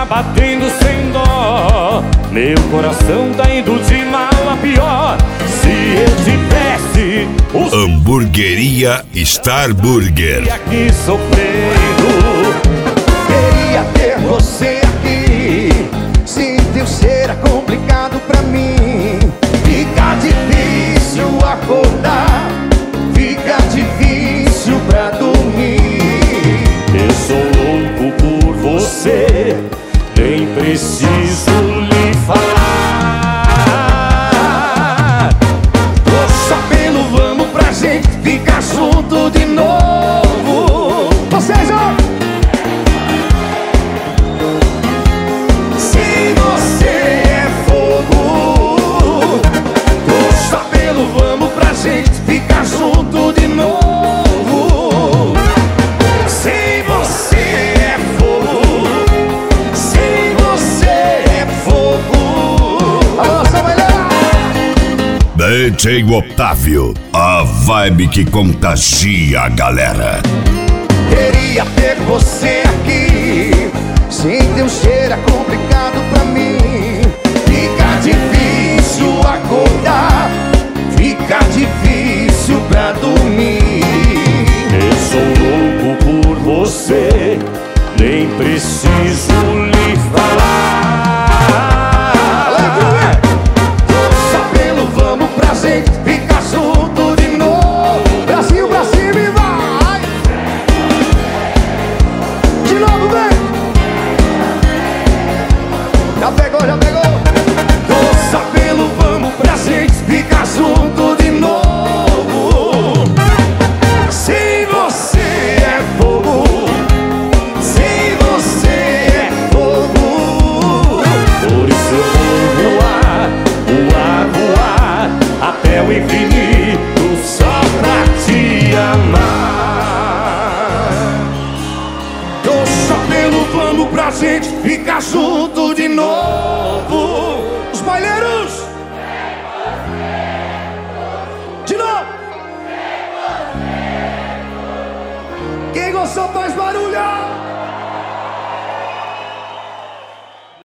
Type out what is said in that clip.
batendo sem dó. Meu coração tá indo de mal a pior. Se eu tivesse o Hamburgueria Star Burger. aqui sofrendo, Queria ter você aqui. Sem teu ser é complicado pra mim. Fica difícil acordar, fica difícil pra dormir. eu sou louco por você, nem preciso lhe falar. Tô sabendo, vamos pra gente ficar junto de novo. Vocês, ó! Se você é fogo, tô sabendo, vamos pra gente ficar junto de novo. Se você é fogo, se você é fogo. Alô, Samuel! DJ Otávio, a vibe que contagia a galera. Queria ter você aqui. Sem teu cheiro é complicado pra mim. Fica difícil acordar, fica difícil pra dormir. Eu sou louco por você, nem preciso lhe falar. Tô sabendo, vamos pra gente ficar junto de novo. Brasil pra cima e vai. De novo, vem. Já pegou, já pegou. Tô sabendo, vamos pra gente ficar junto de novo. Se você é fogo, se você é fogo, Por isso eu vou voar, voar, voar até o infinito só pra te amar. tô sabendo, vamos pra gente ficar junto de novo.